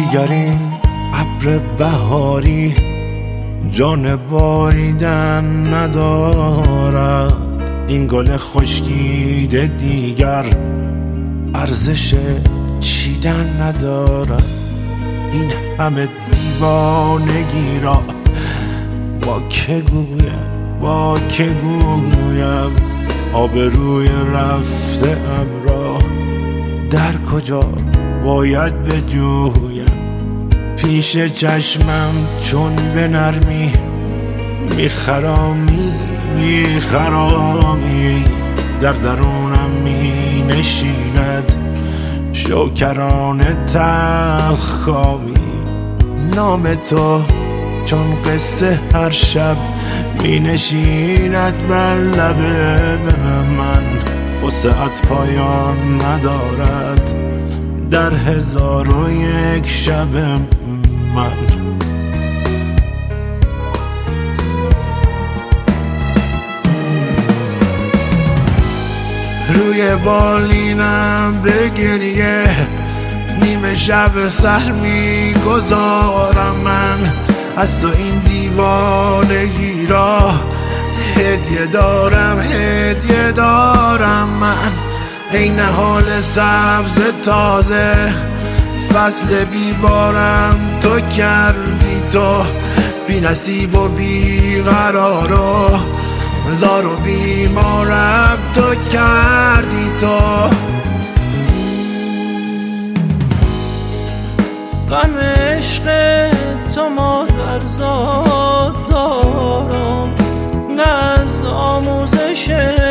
دیگر این ابر بهاری جان باریدن ندارد، این گل خشکیده دیگر ارزش چیدن ندارد. این همه دیوانگی را با که گویم آبروی رفته ام را در کجا باید بجویم؟ پیش چشمم چون به نرمی میخرامی در درونم می نشیند شوکرانه تلخ کامی. نام تو چون قصه هر شب می نشیند بر لب من، وسعت پایان ندارد در 1001 شب من. روی بالینم به گریه نیمه شب سحر می گذارم من، از تو این دیوانگی را هدیه دارم من. ای نهال سبز تازه فصل بیبارم تو کردی، تو بی نصیب و بی قرار و زار و بیمارم تو کردی. تو غم عشق تو مادرزاد دارم، نه از آموزش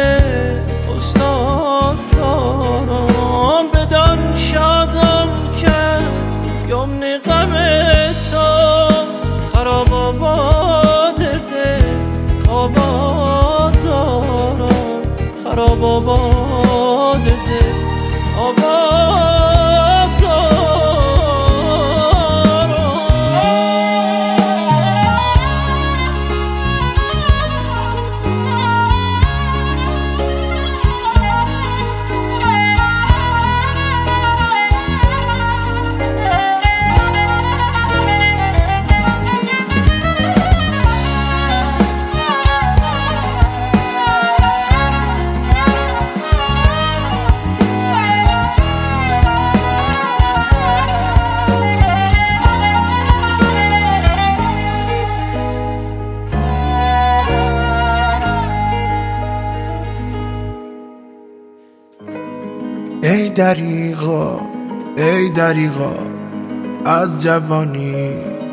استاد دارم. بدان شادم که از یمن غم تو خراب آباد دل آباد دارم، خراب آباد دل آباد. ای دریغا از جوانی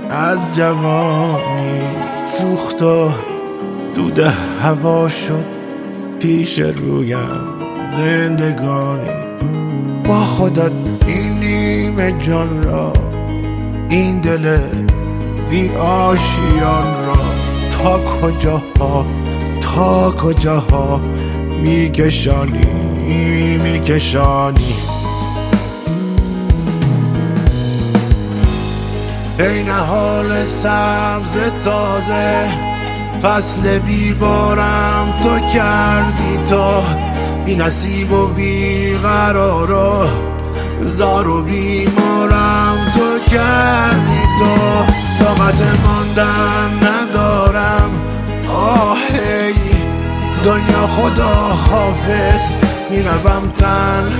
سوخت و دود هوا شد پیش رویم زندگانی. با خودت این نیمه جان را، این دل بی آشیان را تا کجاها میکشانی. ای نهال سبز تازه فصل بیبارم تو کردی، تو بی نصیب و بی قرار و زار و بیمارم تو کردی. تو طاقت ماندن ندارم، آهی دنیا خدا حافظ، میروم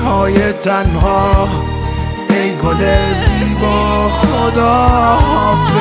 تنها ای گل زیبا خدا حافظ.